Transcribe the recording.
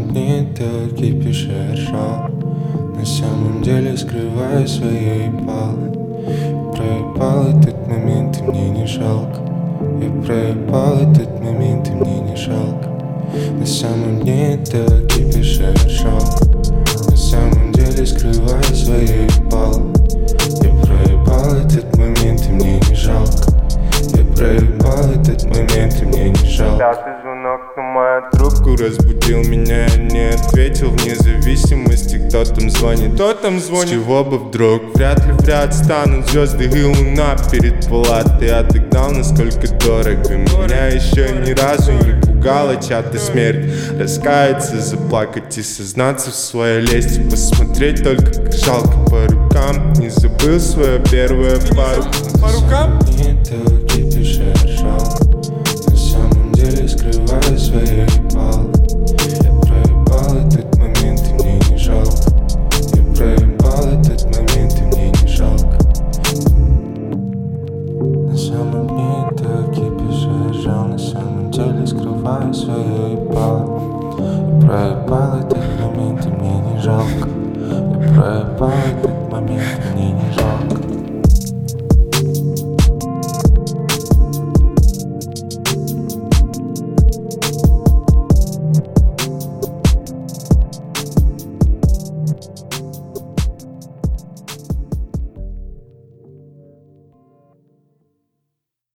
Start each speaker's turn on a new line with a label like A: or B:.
A: дне ты кипишь ржал. На самом деле скрываю свои ебалы. Проебал этот момент, и мне не жалко. Я проебал этот момент, и мне не жалко. На самом дне ты кипишь ржал. На самом деле скрываю свои ебалы. Я проебал этот момент, и мне не жалко. Я проебал этот момент, и мне не жалко.
B: Пятый звонок, но моя трубку разбудил меня, я не ответил. Вне зависимости, кто там звонит. С чего бы вдруг? Вряд ли станут звезды и луна перед палатой. Я догнал, насколько дорого. Меня еще ни разу не пугала чья-то смерть. Раскаяться, заплакать и сознаться в своей лести. Посмотреть только, как жалко по рукам. Не забыл свою первую пару. По рукам?
A: Ты кипишь ржал. На самом деле скрываю свои ебалы. Я проебал этот момент, и мне не жалко. Я проебал этот момент, и мне не жалко. На самом дне ты кипишь ржал. На самом деле скрываю свои ебалы. Я проебал этот момент, и мне не жалко. Я проебал этот момент, и мне не жалко.